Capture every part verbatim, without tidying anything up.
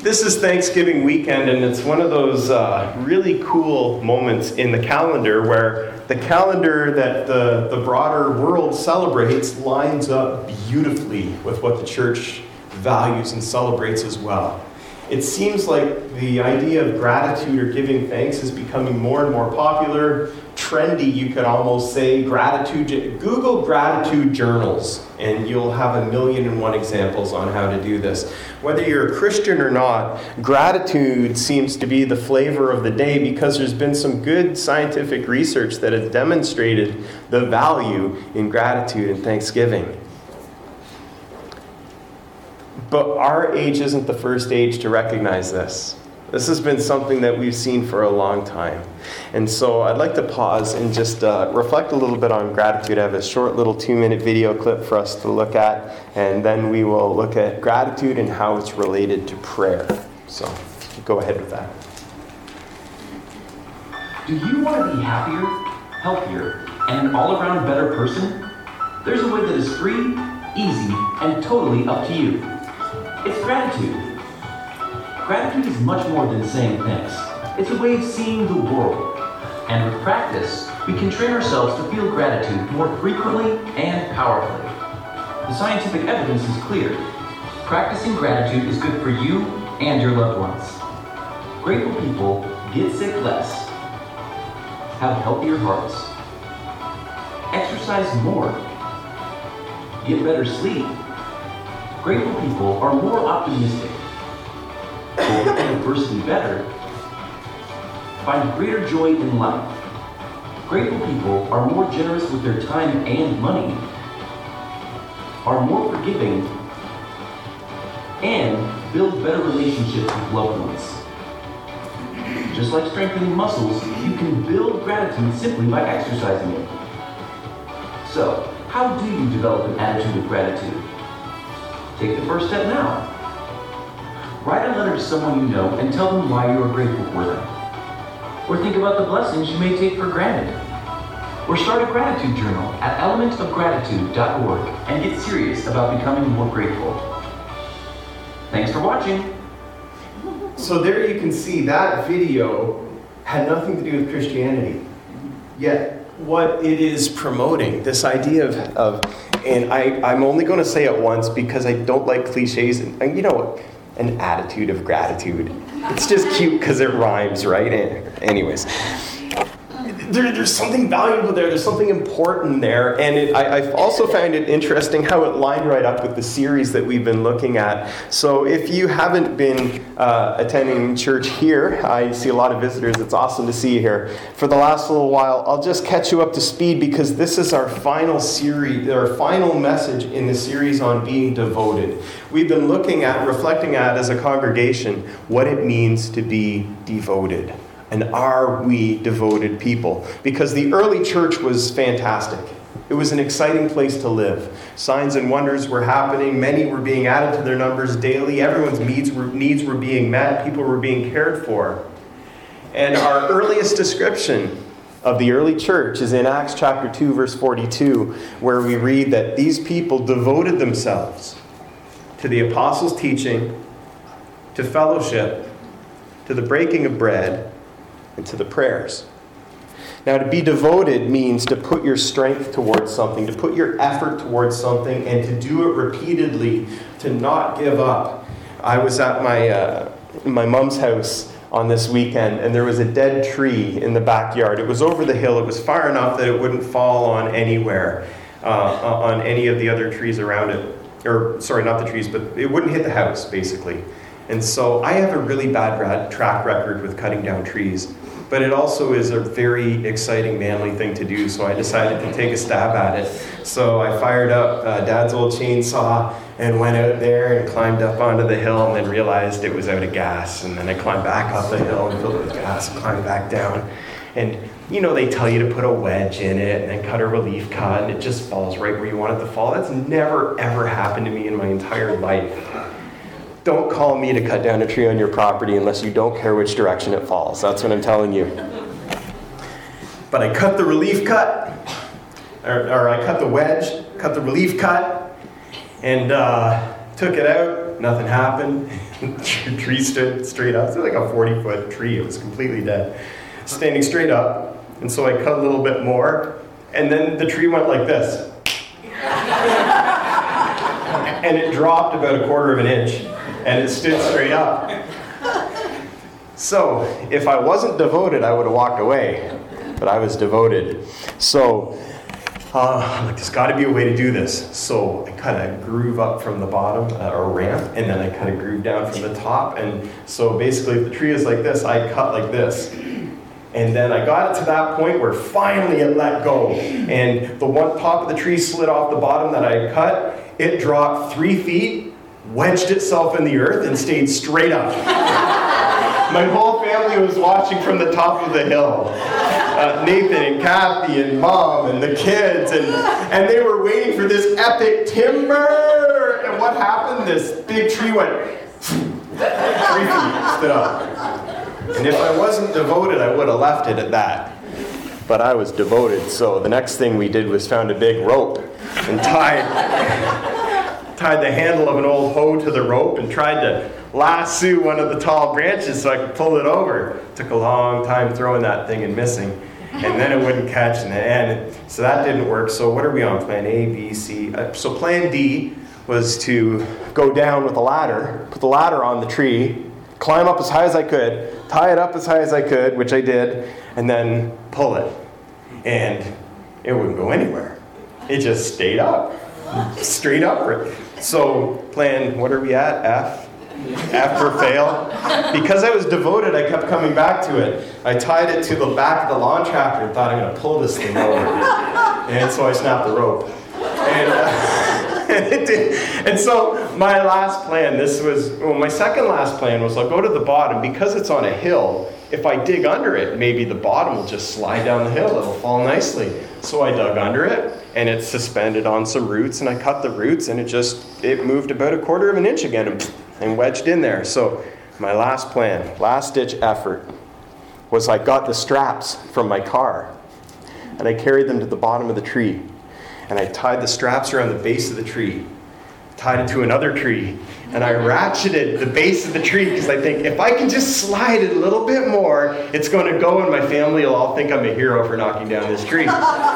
This is Thanksgiving weekend, and it's one of those uh, really cool moments in the calendar where the calendar that the, the broader world celebrates lines up beautifully with what the church values and celebrates as well. It seems like the idea of gratitude or giving thanks is becoming more and more popular, trendy, you could almost say. Gratitude. Google gratitude journals, and you'll have a million and one examples on how to do this. Whether you're a Christian or not, gratitude seems to be the flavor of the day because there's been some good scientific research that has demonstrated the value in gratitude and thanksgiving. But our age isn't the first age to recognize this. This has been something that we've seen for a long time. And so I'd like to pause and just uh, reflect a little bit on gratitude. I have a short little two-minute video clip for us to look at, and then we will look at gratitude and how it's related to prayer. So go ahead with that. Do you want to be happier, healthier, and an all-around better person? There's a way that is free, easy, and totally up to you. It's gratitude. Gratitude is much more than saying thanks. It's a way of seeing the world. And with practice, we can train ourselves to feel gratitude more frequently and powerfully. The scientific evidence is clear. Practicing gratitude is good for you and your loved ones. Grateful people get sick less, have healthier hearts, exercise more, get better sleep. Grateful people are more optimistic, cope with adversity better, find greater joy in life. Grateful people are more generous with their time and money, are more forgiving, and build better relationships with loved ones. Just like strengthening muscles, you can build gratitude simply by exercising it. So, how do you develop an attitude of gratitude? Take the first step now. Write a letter to someone you know and tell them why you are grateful for them. Or think about the blessings you may take for granted. Or start a gratitude journal at element of gratitude dot org and get serious about becoming more grateful. Thanks for watching. So there you can see that video had nothing to do with Christianity. Yet what it is promoting, this idea of, of and I, I'm only going to say it once because I don't like cliches, and, and you know, an attitude of gratitude. It's just cute because it rhymes, right? Anyways, there, there's something valuable there. There's something important there. And it, I, I've also found it interesting how it lined right up with the series that we've been looking at. So if you haven't been uh, attending church here, I see a lot of visitors. It's awesome to see you here. For the last little while, I'll just catch you up to speed because this is our final series, our final message in the series on being devoted. We've been looking at, reflecting at as a congregation, what it means to be devoted. And are we devoted people? Because the early church was fantastic. It was an exciting place to live. Signs and wonders were happening. Many were being added to their numbers daily. Everyone's needs were, needs were being met. People were being cared for. And our earliest description of the early church is in Acts chapter two, verse forty-two, where we read that these people devoted themselves to the apostles' teaching, to fellowship, to the breaking of bread, and to the prayers. Now, to be devoted means to put your strength towards something, to put your effort towards something, and to do it repeatedly, to not give up. I was at my uh, my mom's house on this weekend, and there was a dead tree in the backyard. It was over the hill. It was far enough that it wouldn't fall on anywhere, uh, on any of the other trees around it. Or, sorry, not the trees, but it wouldn't hit the house, basically. And so I have a really bad track record with cutting down trees. But it also is a very exciting, manly thing to do, so I decided to take a stab at it. So I fired up uh, Dad's old chainsaw and went out there and climbed up onto the hill and then realized it was out of gas. And then I climbed back up the hill and filled it with gas and climbed back down. And, you know, they tell you to put a wedge in it and then cut a relief cut, and it just falls right where you want it to fall. That's never, ever happened to me in my entire life. Don't call me to cut down a tree on your property unless you don't care which direction it falls. That's what I'm telling you. But I cut the relief cut, or, or I cut the wedge, cut the relief cut, and uh, took it out, it, nothing happened. The tree stood straight up. It was like a forty-foot tree. It was completely dead. Standing straight up. And so I cut a little bit more. And then the tree went like this. And it dropped about a quarter of an inch. And it stood straight up. So, if I wasn't devoted, I would have walked away. But I was devoted. So, uh, I'm like, there's got to be a way to do this. So, I kind of groove up from the bottom, uh, or ramp, and then I kind of groove down from the top. And so, basically, if the tree is like this, I cut like this. And then I got it to that point where finally it let go. And the one top of the tree slid off the bottom that I cut. It dropped three feet, wedged itself in the earth, and stayed straight up. My whole family was watching from the top of the hill. Uh, Nathan and Kathy and Mom and the kids. And, and they were waiting for this epic timber. And what happened? This big tree went three feet, stood up. And if I wasn't devoted, I would have left it at that. But I was devoted, so the next thing we did was found a big rope and tied, tied the handle of an old hoe to the rope and tried to lasso one of the tall branches so I could pull it over. It took a long time throwing that thing and missing. And then it wouldn't catch in the end. So that didn't work. So what are we on? Plan A, B, C. Uh, so plan D was to go down with a ladder, put the ladder on the tree, climb up as high as I could, tie it up as high as I could, which I did, and then pull it. And it wouldn't go anywhere. It just stayed up, straight upward. So plan, what are we at? F? F for fail. Because I was devoted, I kept coming back to it. I tied it to the back of the lawn tractor and thought, I'm going to pull this thing over. And so I snapped the rope. And... Uh, And, it did. And so my last plan, this was, well, my second last plan was I'll go to the bottom. Because it's on a hill, if I dig under it, maybe the bottom will just slide down the hill. It'll fall nicely. So I dug under it, and it's suspended on some roots, and I cut the roots, and it just, it moved about a quarter of an inch again and, and wedged in there. So my last plan, last-ditch effort, was I got the straps from my car, and I carried them to the bottom of the tree. And I tied the straps around the base of the tree, tied it to another tree, and I ratcheted the base of the tree because I think if I can just slide it a little bit more, it's going to go and my family will all think I'm a hero for knocking down this tree.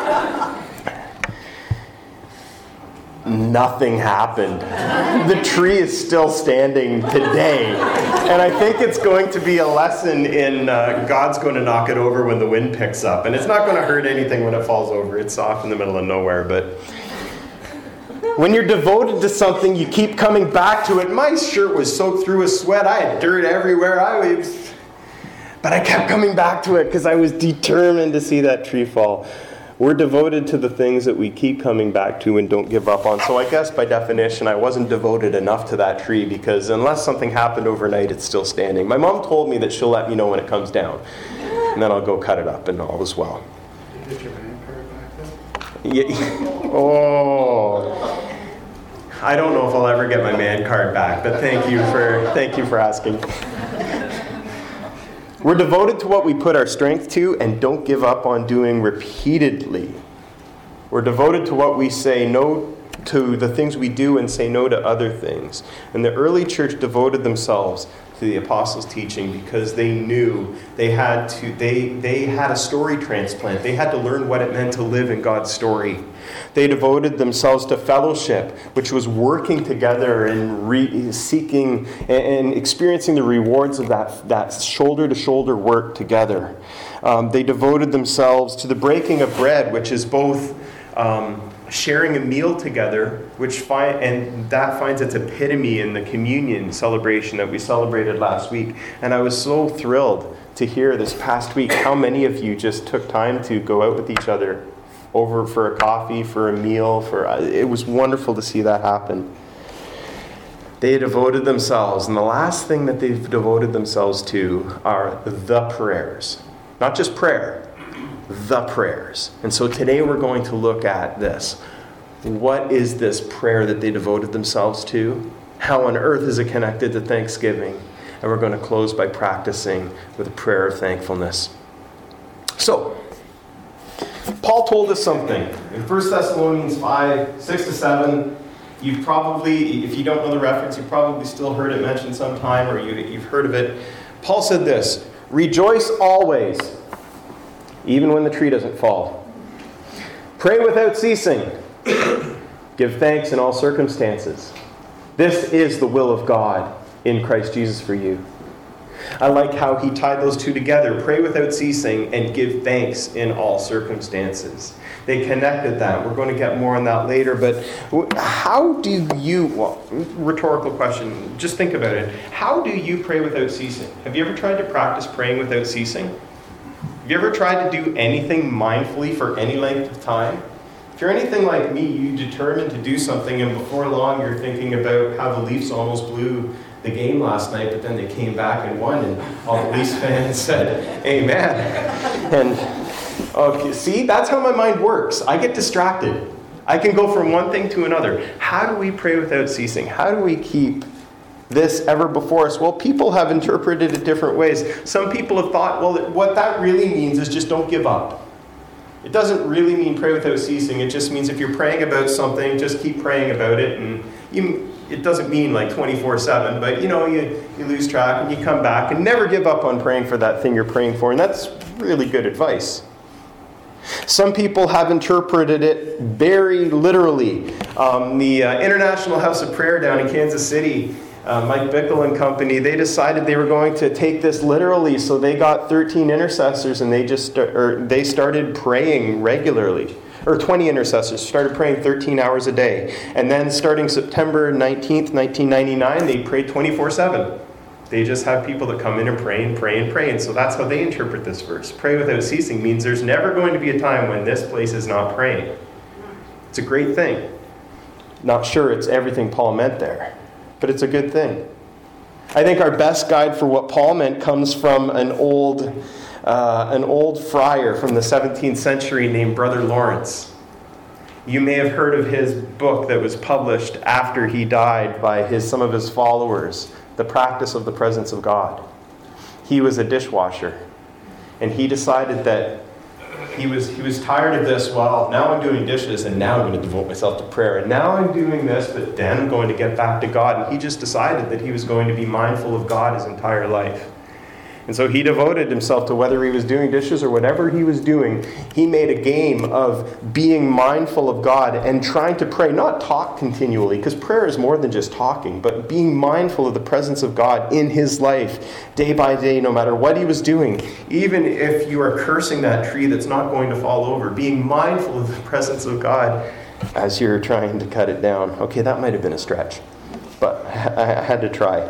Nothing happened. The tree is still standing today. And I think it's going to be a lesson in uh, God's going to knock it over when the wind picks up. And it's not going to hurt anything when it falls over. It's off in the middle of nowhere. But when you're devoted to something, you keep coming back to it. My shirt was soaked through with sweat. I had dirt everywhere. I was, but I kept coming back to it because I was determined to see that tree fall. We're devoted to the things that we keep coming back to and don't give up on. So I guess by definition, I wasn't devoted enough to that tree because unless something happened overnight, it's still standing. My mom told me that she'll let me know when it comes down. And then I'll go cut it up and all is well. Did you get your man card back then? Yeah. Oh. I don't know if I'll ever get my man card back, but thank you for thank you for asking. We're devoted to what we put our strength to and don't give up on doing repeatedly. We're devoted to what we say no to the things we do and say no to other things. And the early church devoted themselves to the apostles' teaching because they knew they had to they they had a story transplant. They had to learn what it meant to live in God's story. They devoted themselves to fellowship, which was working together and re- seeking and, and experiencing the rewards of that, that shoulder-to-shoulder work together. Um, they devoted themselves to the breaking of bread, which is both um, sharing a meal together, which find, and that finds its epitome in the communion celebration that we celebrated last week. And I was so thrilled to hear this past week how many of you just took time to go out with each other over for a coffee, for a meal. For it was wonderful to see that happen. They devoted themselves, and the last thing that they've devoted themselves to are the prayers. Not just prayer, the prayers. And so today we're going to look at this. What is this prayer that they devoted themselves to? How on earth is it connected to Thanksgiving? And we're going to close by practicing with a prayer of thankfulness. So, Paul told us something in First Thessalonians five, six to seven. You've probably, if you don't know the reference, you've probably still heard it mentioned sometime, or you, you've heard of it. Paul said this, "Rejoice always, even when the tree doesn't fall. Pray without ceasing. Give thanks in all circumstances. This is the will of God in Christ Jesus for you." I like how he tied those two together. Pray without ceasing and give thanks in all circumstances. They connected that. We're going to get more on that later. But how do you, well, rhetorical question, just think about it. How do you pray without ceasing? Have you ever tried to practice praying without ceasing? Have you ever tried to do anything mindfully for any length of time? If you're anything like me, you determine to do something, and before long you're thinking about how the Leafs almost blew the game last night, but then they came back and won, and all the Leafs fans said, "Amen." And okay, see, that's how my mind works. I get distracted. I can go from one thing to another. How do we pray without ceasing? How do we keep this ever before us? Well, people have interpreted it different ways. Some people have thought, well, what that really means is just don't give up. It doesn't really mean pray without ceasing. It just means if you're praying about something, just keep praying about it. And you, it doesn't mean like twenty-four seven, but you know, you, you lose track and you come back and never give up on praying for that thing you're praying for. And that's really good advice. Some people have interpreted it very literally. Um, the uh, International House of Prayer down in Kansas City, Uh, Mike Bickle and company, they decided they were going to take this literally, so they got thirteen intercessors and they just or they started praying regularly. Or twenty intercessors started praying thirteen hours a day. And then starting September nineteenth, nineteen ninety-nine, they prayed twenty-four seven. They just have people that come in and pray and pray and pray. And so that's how they interpret this verse. Pray without ceasing means there's never going to be a time when this place is not praying. It's a great thing. Not sure it's everything Paul meant there, but it's a good thing. I think our best guide for what Paul meant comes from an old, uh, an old friar from the seventeenth century named Brother Lawrence. You may have heard of his book that was published after he died by his some of his followers, The Practice of the Presence of God. He was a dishwasher, and he decided that He was he was tired of this. Well, now I'm doing dishes, and now I'm going to devote myself to prayer. And now I'm doing this, but then I'm going to get back to God. And he just decided that he was going to be mindful of God his entire life. And so he devoted himself to whether he was doing dishes or whatever he was doing. He made a game of being mindful of God and trying to pray, not talk continually, because prayer is more than just talking, but being mindful of the presence of God in his life, day by day, no matter what he was doing. Even if you are cursing that tree that's not going to fall over, being mindful of the presence of God as you're trying to cut it down. Okay, that might have been a stretch, but I had to try.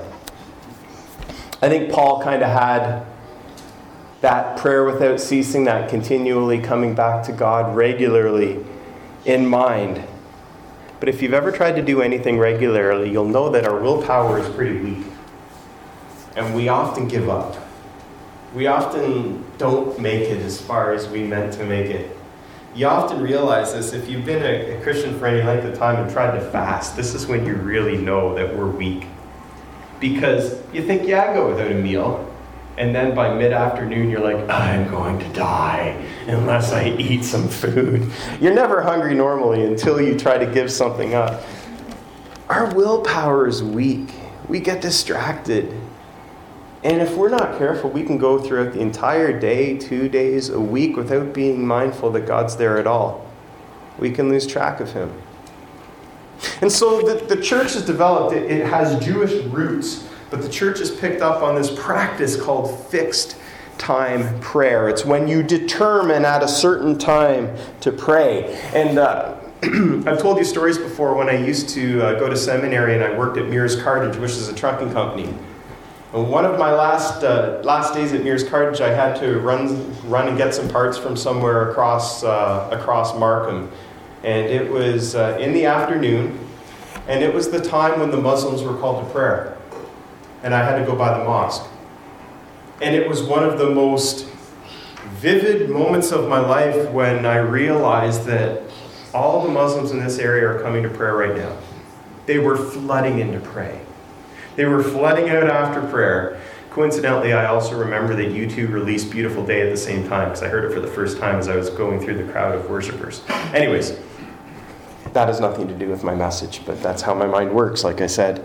I think Paul kind of had that prayer without ceasing, that continually coming back to God regularly in mind. But if you've ever tried to do anything regularly, you'll know that our willpower is pretty weak. And we often give up. We often don't make it as far as we meant to make it. You often realize this if you've been a, a Christian for any length of time and tried to fast. This is when you really know that we're weak. Because you think, yeah, I go without a meal. And then by mid-afternoon, you're like, I'm going to die unless I eat some food. You're never hungry normally until you try to give something up. Our willpower is weak. We get distracted. And if we're not careful, we can go throughout the entire day, two days, a week without being mindful that God's there at all. We can lose track of him. And so the, the church has developed, it, it has Jewish roots, but the church has picked up on this practice called fixed time prayer. It's when you determine at a certain time to pray. And uh, I've told you stories before when I used to uh, go to seminary and I worked at Mears Cartage, which is a trucking company. And one of my last uh, last days at Mears Cartage, I had to run run and get some parts from somewhere across uh, across Markham. And it was uh, in the afternoon, and it was the time when the Muslims were called to prayer. And I had to go by the mosque. And it was one of the most vivid moments of my life when I realized that all the Muslims in this area are coming to prayer right now. They were flooding in to pray. They were flooding out after prayer. Coincidentally, I also remember that U two released Beautiful Day at the same time, because I heard it for the first time as I was going through the crowd of worshipers. Anyways, That has nothing to do with my message, but that's how my mind works, like I said.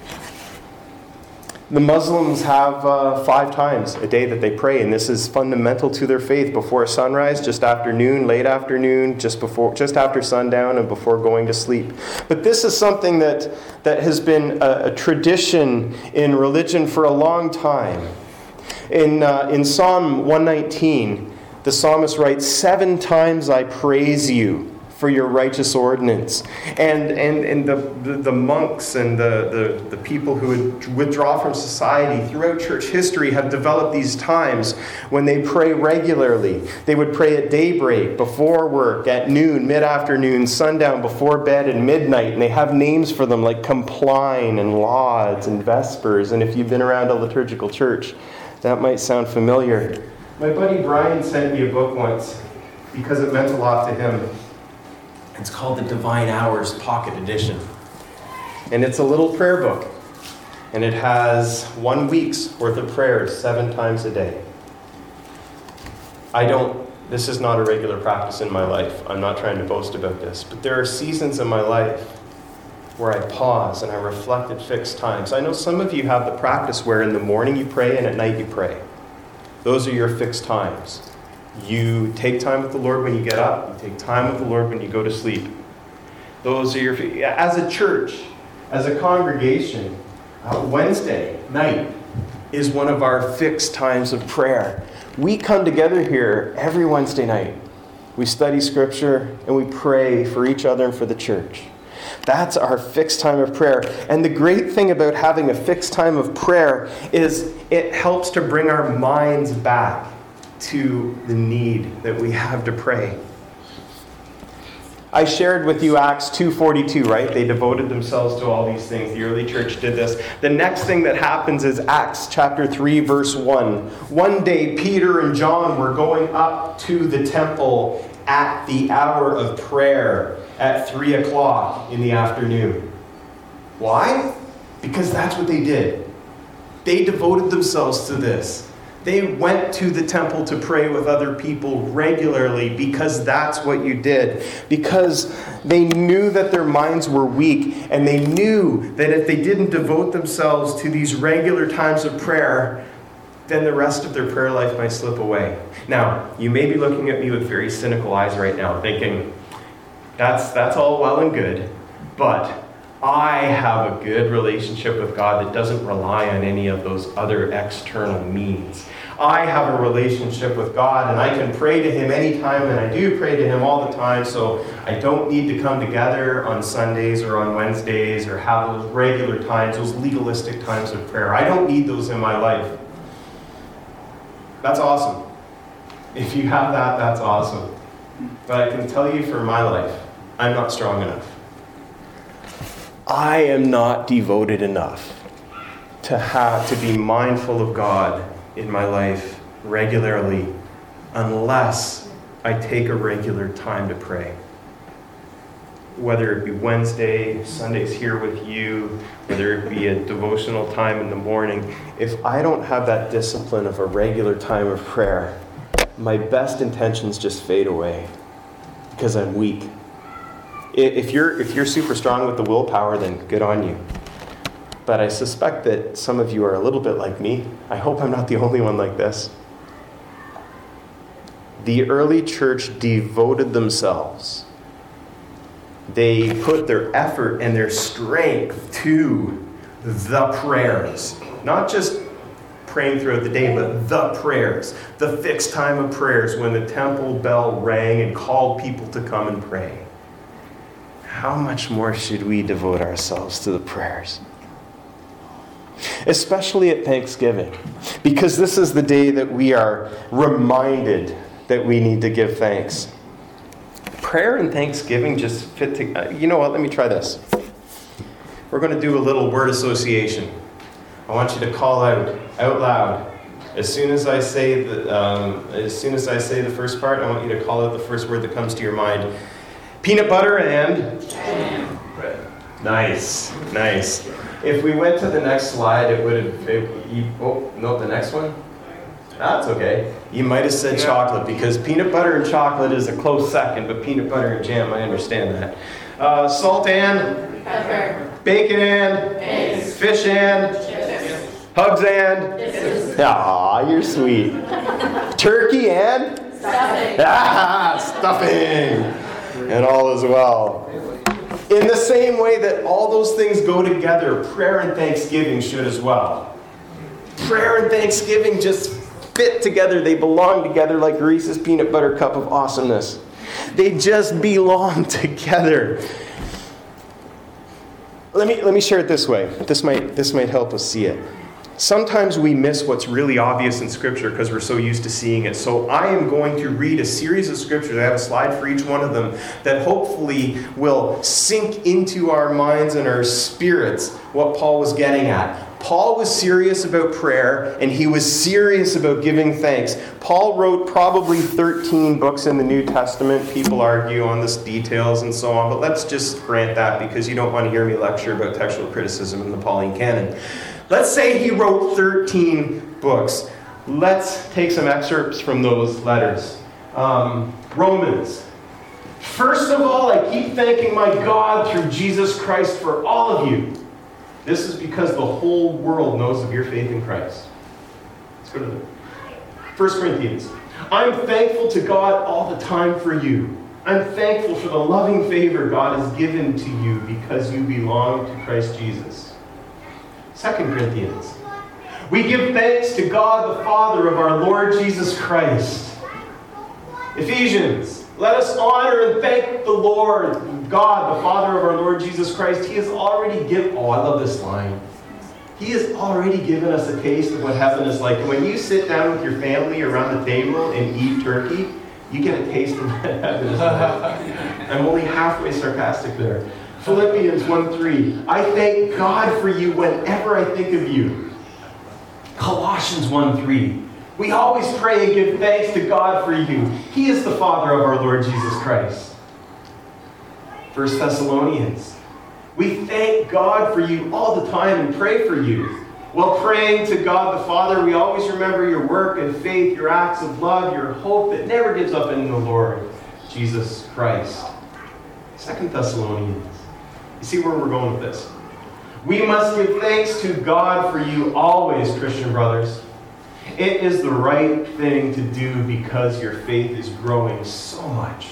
The Muslims have uh, five times a day that they pray, and this is fundamental to their faith: before sunrise, just after noon, late afternoon, just before, just after sundown, and before going to sleep. But this is something that, that has been a, a tradition in religion for a long time. In, uh, in Psalm one nineteen, the psalmist writes, "Seven times I praise you for your righteous ordinance." And and, and the, the, the monks and the, the, the people who would withdraw from society throughout church history have developed these times when they pray regularly. They would pray at daybreak, before work, at noon, mid-afternoon, sundown, before bed, and midnight. And they have names for them like Compline and Lauds and Vespers. And if you've been around a liturgical church, that might sound familiar. My buddy Brian sent me a book once because it meant a lot to him. It's called the Divine Hours Pocket Edition. And it's a little prayer book. And it has one week's worth of prayers seven times a day. I don't, this is not a regular practice in my life. I'm not trying to boast about this. But there are seasons in my life where I pause and I reflect at fixed times. I know some of you have the practice where in the morning you pray and at night you pray. Those are your fixed times. You take time with the Lord when you get up. You take time with the Lord when you go to sleep. Those are your... As a church, as a congregation, uh, Wednesday night is one of our fixed times of prayer. We come together here every Wednesday night. We study Scripture and we pray for each other and for the church. That's our fixed time of prayer. And the great thing about having a fixed time of prayer is it helps to bring our minds back to the need that we have to pray. I shared with you Acts two forty-two, right? They devoted themselves to all these things. The early church did this. The next thing that happens is Acts chapter three, verse one. One day, Peter and John were going up to the temple at the hour of prayer at three o'clock in the afternoon. Why? Because that's what they did. They devoted themselves to this. They went to the temple to pray with other people regularly because that's what you did. Because they knew that their minds were weak, and they knew that if they didn't devote themselves to these regular times of prayer, then the rest of their prayer life might slip away. Now, you may be looking at me with very cynical eyes right now, thinking, that's, that's all well and good, but I have a good relationship with God that doesn't rely on any of those other external means. I have a relationship with God, and I can pray to Him anytime, and I do pray to Him all the time, so I don't need to come together on Sundays or on Wednesdays or have those regular times, those legalistic times of prayer. I don't need those in my life. That's awesome. If you have that, that's awesome. But I can tell you for my life, I'm not strong enough. I am not devoted enough to have to be mindful of God in my life regularly unless I take a regular time to pray. Whether it be Wednesday, Sundays here with you, whether it be a devotional time in the morning, if I don't have that discipline of a regular time of prayer, my best intentions just fade away because I'm weak. If you're if you're super strong with the willpower, then good on you. But I suspect that some of you are a little bit like me. I hope I'm not the only one like this. The early church devoted themselves. They put their effort and their strength to the prayers. Not just praying throughout the day, but the prayers. The fixed time of prayers when the temple bell rang and called people to come and pray. How much more should we devote ourselves to the prayers? Especially at Thanksgiving, because this is the day that we are reminded that we need to give thanks. Prayer and Thanksgiving just fit together. You know what? Let me try this. We're going to do a little word association. I want you to call out, out loud. As soon as I say the, um, as soon as I say the first part, I want you to call out the first word that comes to your mind. Peanut butter and jam. Nice, nice. If we went to the next slide, it would have. It, you, oh no, the next one. That's okay. You might have said chocolate because peanut butter and chocolate is a close second, but peanut butter and jam, I understand that. Uh, salt and? Pepper. Bacon and? Eggs. Fish and? Chips. Hugs and? Kisses. Aw, you're sweet. Turkey and? Stuffing. Ah, stuffing. And all as well. In the same way that all those things go together, prayer and thanksgiving should as well. Prayer and thanksgiving just fit together. They belong together like Reese's peanut butter cup of awesomeness. They just belong together. Let me, let me share it this way. This might, this might help us see it. Sometimes we miss what's really obvious in Scripture because we're so used to seeing it. So I am going to read a series of Scriptures. I have a slide for each one of them that hopefully will sink into our minds and our spirits what Paul was getting at. Paul was serious about prayer, and he was serious about giving thanks. Paul wrote probably thirteen books in the New Testament. People argue on the details and so on, but let's just grant that because you don't want to hear me lecture about textual criticism in the Pauline canon. Let's say he wrote thirteen books. Let's take some excerpts from those letters. Um, Romans. First of all, I keep thanking my God through Jesus Christ for all of you. This is because the whole world knows of your faith in Christ. Let's go to the First Corinthians. I'm thankful to God all the time for you. I'm thankful for the loving favor God has given to you because you belong to Christ Jesus. Second Corinthians. We give thanks to God the Father of our Lord Jesus Christ. Ephesians. Let us honor and thank the Lord, God, the Father of our Lord Jesus Christ. He has already given, oh, I love this line. He has already given us a taste of what heaven is like. When you sit down with your family around the table and eat turkey, you get a taste of what heaven is like. I'm only halfway sarcastic there. Philippians one three. I thank God for you whenever I think of you. Colossians one three. We always pray and give thanks to God for you. He is the Father of our Lord Jesus Christ. First Thessalonians. We thank God for you all the time and pray for you. While praying to God the Father, we always remember your work and faith, your acts of love, your hope that never gives up in the Lord Jesus Christ. Second Thessalonians. You see where we're going with this? We must give thanks to God for you always, Christian brothers. It is the right thing to do because your faith is growing so much.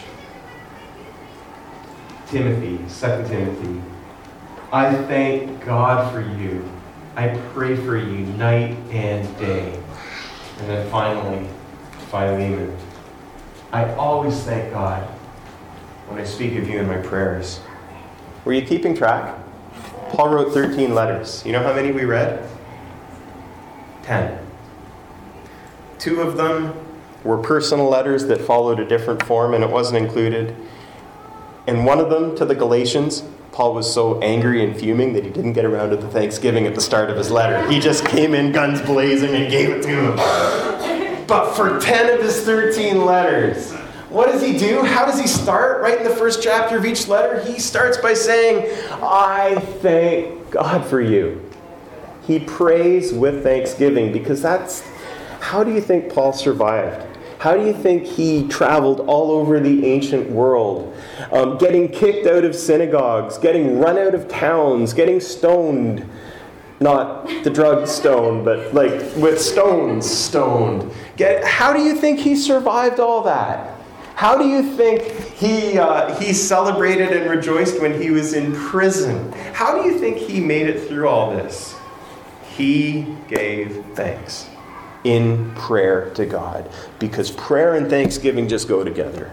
Timothy, Second Timothy. I thank God for you. I pray for you night and day. And then finally, Philemon. I always thank God when I speak of you in my prayers. Were you keeping track? Paul wrote thirteen letters. You know how many we read? Ten. Two of them were personal letters that followed a different form, and it wasn't included. And one of them, to the Galatians, Paul was so angry and fuming that he didn't get around to the Thanksgiving at the start of his letter. He just came in guns blazing and gave it to him. But for ten of his thirteen letters, what does he do? How does he start? Right in the first chapter of each letter, he starts by saying, I thank God for you. He prays with thanksgiving because that's... How do you think Paul survived? How do you think he traveled all over the ancient world? Um, getting kicked out of synagogues, getting run out of towns, getting stoned. Not the drug stone, but like with stones stoned. Get, how do you think he survived all that? How do you think he, uh, he celebrated and rejoiced when he was in prison? How do you think he made it through all this? He gave thanks in prayer to God, because prayer and thanksgiving just go together.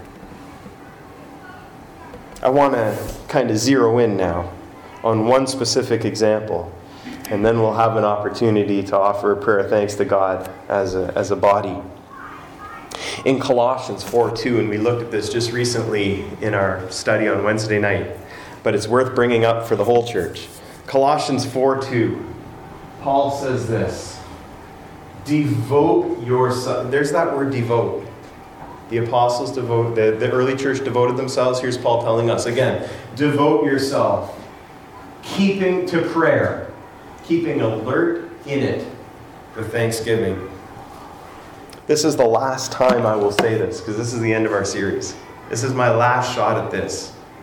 I want to kind of zero in now on one specific example, and then we'll have an opportunity to offer a prayer of thanks to God as a, as a body. In Colossians four two, and we looked at this just recently in our study on Wednesday night, but it's worth bringing up for the whole church. Colossians four two, Paul says this, devote yourself. There's that word devote. The apostles devote, the, the early church devoted themselves. Here's Paul telling us again, devote yourself, keeping to prayer, keeping alert in it for thanksgiving. This is the last time I will say this, because this is the end of our series. This is my last shot at this.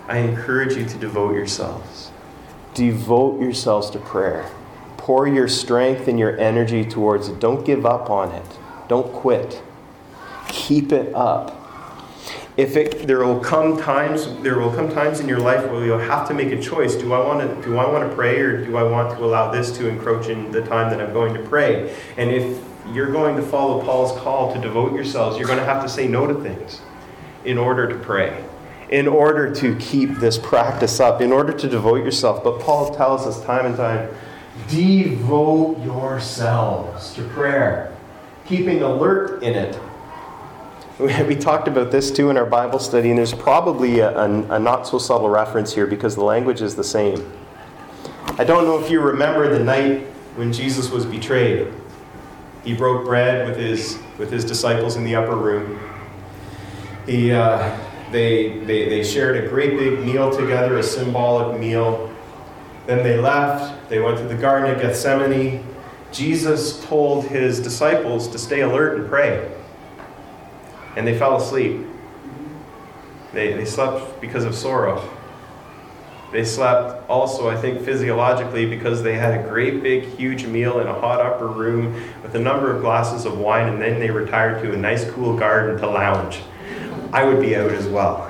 I encourage you to devote yourselves. Devote yourselves to prayer. Pour your strength and your energy towards it. Don't give up on it. Don't quit. Keep it up. If it, there will come times, there will come times in your life where you'll have to make a choice. Do I want to, do I want to pray, or do I want to allow this to encroach in the time that I'm going to pray? And if you're going to follow Paul's call to devote yourselves, you're going to have to say no to things in order to pray, in order to keep this practice up, in order to devote yourself. But Paul tells us time and time, devote yourselves to prayer, keeping alert in it. We talked about this too in our Bible study, and there's probably a, a, a not so subtle reference here because the language is the same. I don't know if you remember the night when Jesus was betrayed. He broke bread with his with his disciples in the upper room. He, uh, they, they, they shared a great big meal together, a symbolic meal. Then they left. They went to the Garden of Gethsemane. Jesus told his disciples to stay alert and pray. And they fell asleep. They, they slept because of sorrow. They slept also, I think, physiologically because they had a great big huge meal in a hot upper room with a number of glasses of wine, and then they retired to a nice cool garden to lounge. I would be out as well.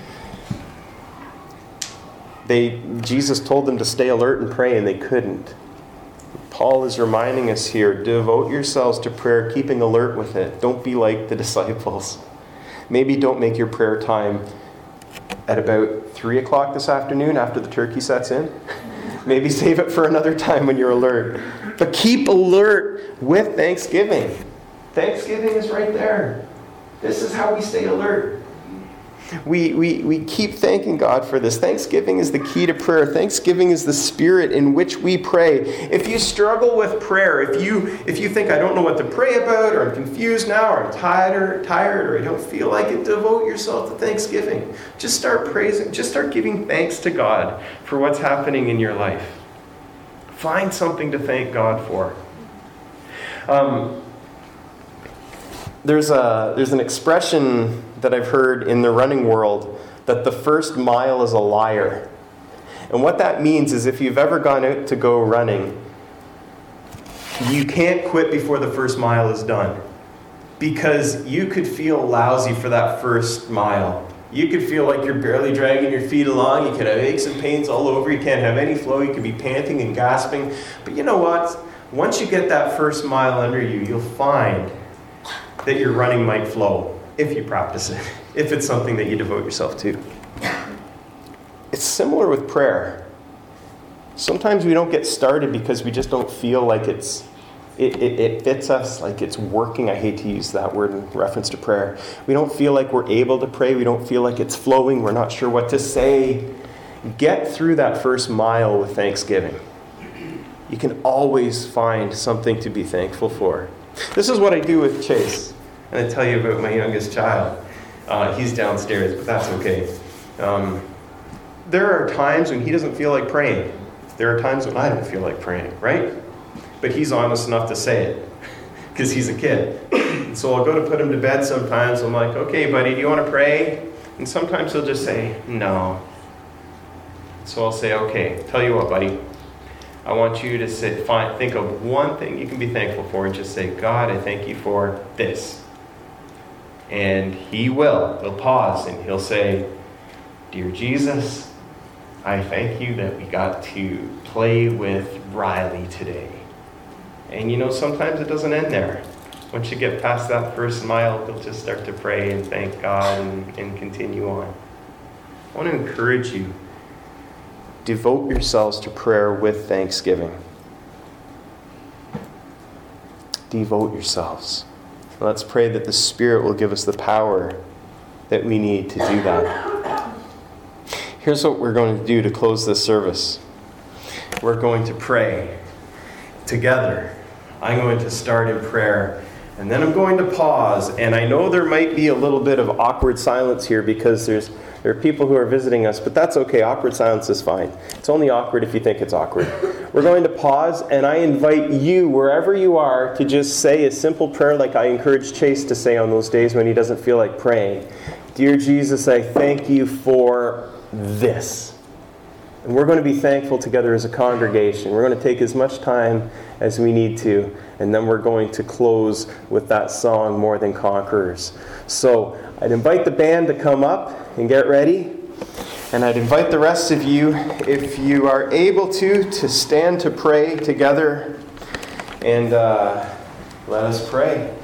They, Jesus told them to stay alert and pray, and they couldn't. Paul is reminding us here, devote yourselves to prayer, keeping alert with it. Don't be like the disciples. Maybe don't make your prayer time at about three o'clock this afternoon after the turkey sets in. Maybe save it for another time when you're alert. But keep alert with thanksgiving. Thanksgiving is right there. This is how we stay alert. We, we, we keep thanking God for this. Thanksgiving is the key to prayer. Thanksgiving is the spirit in which we pray. If you struggle with prayer, if you if you think I don't know what to pray about, or I'm confused now, or I'm tired or tired, or I don't feel like it, devote yourself to Thanksgiving. Just start praising. Just start giving thanks to God for what's happening in your life. Find something to thank God for. Um, there's a there's an expression that I've heard in the running world that the first mile is a liar. And what that means is if you've ever gone out to go running, you can't quit before the first mile is done. Because you could feel lousy for that first mile. You could feel like you're barely dragging your feet along. You could have aches and pains all over. You can't have any flow. You could be panting and gasping. But you know what? Once you get that first mile under you, you'll find that your running might flow. If you practice it, if it's something that you devote yourself to. It's similar with prayer. Sometimes we don't get started because we just don't feel like it's it, it, it fits us, like it's working. I hate to use that word in reference to prayer. We don't feel like we're able to pray. We don't feel like it's flowing. We're not sure what to say. Get through that first mile with thanksgiving. You can always find something to be thankful for. This is what I do with Chase. And I tell you about my youngest child. Uh, he's downstairs, but that's okay. Um, there are times when he doesn't feel like praying. There are times when I don't feel like praying, right? But he's honest enough to say it, because he's a kid. So I'll go to put him to bed sometimes. I'm like, okay, buddy, do you want to pray? And sometimes he'll just say, no. So I'll say, okay, tell you what, buddy. I want you to sit, find, think of one thing you can be thankful for and just say, God, I thank you for this. And he will. He'll pause and he'll say, Dear Jesus, I thank you that we got to play with Riley today. And you know, sometimes it doesn't end there. Once you get past that first mile, he'll just start to pray and thank God and, and continue on. I want to encourage you. Devote yourselves to prayer with thanksgiving. Devote yourselves. Let's pray that the Spirit will give us the power that we need to do that. Here's what we're going to do to close this service. We're going to pray together. I'm going to start in prayer, and then I'm going to pause. And I know there might be a little bit of awkward silence here because there's there are people who are visiting us, but that's okay. Awkward silence is fine. It's only awkward if you think it's awkward. We're going to pause, and I invite you, wherever you are, to just say a simple prayer like I encourage Chase to say on those days when he doesn't feel like praying. Dear Jesus, I thank you for this. And we're going to be thankful together as a congregation. We're going to take as much time as we need to, and then we're going to close with that song, More Than Conquerors. So I'd invite the band to come up and get ready. And I'd invite the rest of you, if you are able to, to stand to pray together. And uh, let us pray.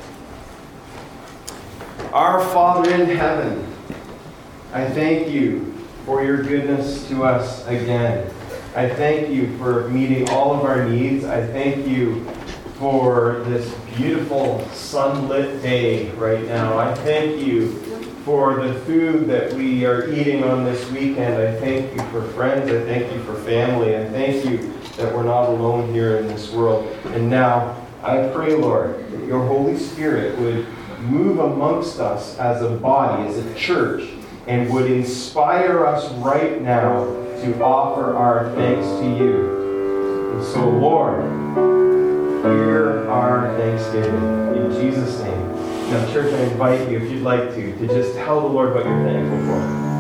Our Father in heaven, I thank you for your goodness to us again. I thank you for meeting all of our needs. I thank you for this beautiful sunlit day right now. I thank you for the food that we are eating on this weekend. I thank you for friends. I thank you for family. I thank you that we're not alone here in this world. And now, I pray, Lord, that your Holy Spirit would move amongst us as a body, as a church, and would inspire us right now to offer our thanks to you. And so, Lord, hear our thanksgiving. In Jesus' name. Now, church, I invite you, if you'd like to, to just tell the Lord what you're thankful for.